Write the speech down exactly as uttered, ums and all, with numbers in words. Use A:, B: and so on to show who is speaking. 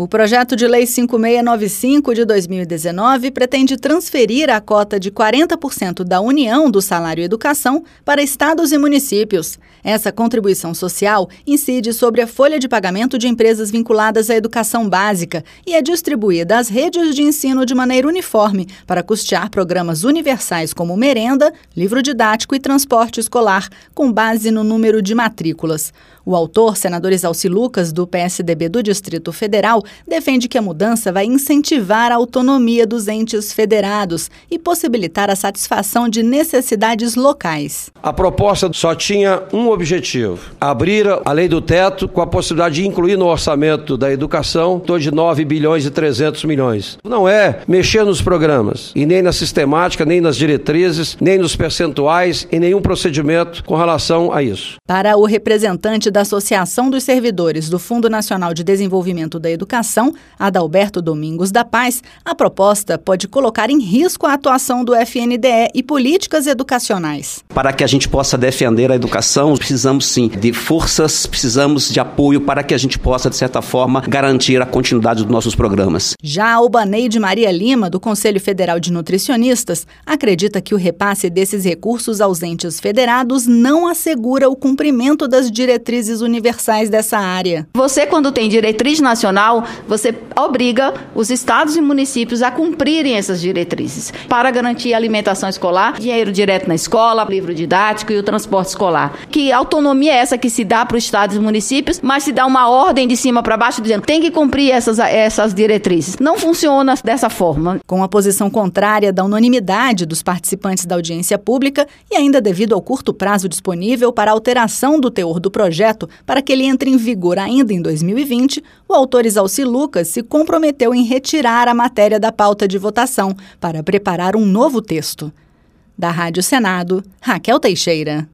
A: O projeto de lei cinco mil seiscentos e noventa e cinco de dois mil e dezenove pretende transferir a cota de quarenta por cento da União do Salário Educação para estados e municípios. Essa contribuição social incide sobre a folha de pagamento de empresas vinculadas à educação básica e é distribuída às redes de ensino de maneira uniforme para custear programas universais como merenda, livro didático e transporte escolar, com base no número de matrículas. O autor, senador Exalci Lucas, do P S D B do Distrito Federal, defende que a mudança vai incentivar a autonomia dos entes federados e possibilitar a satisfação de necessidades locais.
B: A proposta só tinha um objetivo: abrir a lei do teto com a possibilidade de incluir no orçamento da educação de nove bilhões e trezentos milhões. Não é mexer nos programas, e nem na sistemática, nem nas diretrizes, nem nos percentuais, em nenhum procedimento com relação a isso.
A: Para o representante da Associação dos Servidores do Fundo Nacional de Desenvolvimento da Educação, Adalberto Domingos da Paz, a proposta pode colocar em risco a atuação do F N D E e políticas educacionais.
C: Para que a gente possa defender a educação, precisamos sim de forças, precisamos de apoio para que a gente possa, de certa forma, garantir a continuidade dos nossos programas.
A: Já a Albaneide Maria Lima, do Conselho Federal de Nutricionistas, acredita que o repasse desses recursos aos entes federados não assegura o cumprimento das diretrizes universais dessa área.
D: Você, quando tem diretriz nacional, você obriga os estados e municípios a cumprirem essas diretrizes para garantir a alimentação escolar, dinheiro direto na escola, livro didático e o transporte escolar. Que autonomia é essa que se dá para os estados e municípios, mas se dá uma ordem de cima para baixo dizendo tem que cumprir essas, essas diretrizes. Não funciona dessa forma.
A: Com a posição contrária da unanimidade dos participantes da audiência pública e ainda devido ao curto prazo disponível para alteração do teor do projeto para que ele entre em vigor ainda em dois mil e vinte, o autor Exalci Lucas se comprometeu em retirar a matéria da pauta de votação para preparar um novo texto. Da Rádio Senado, Raquel Teixeira.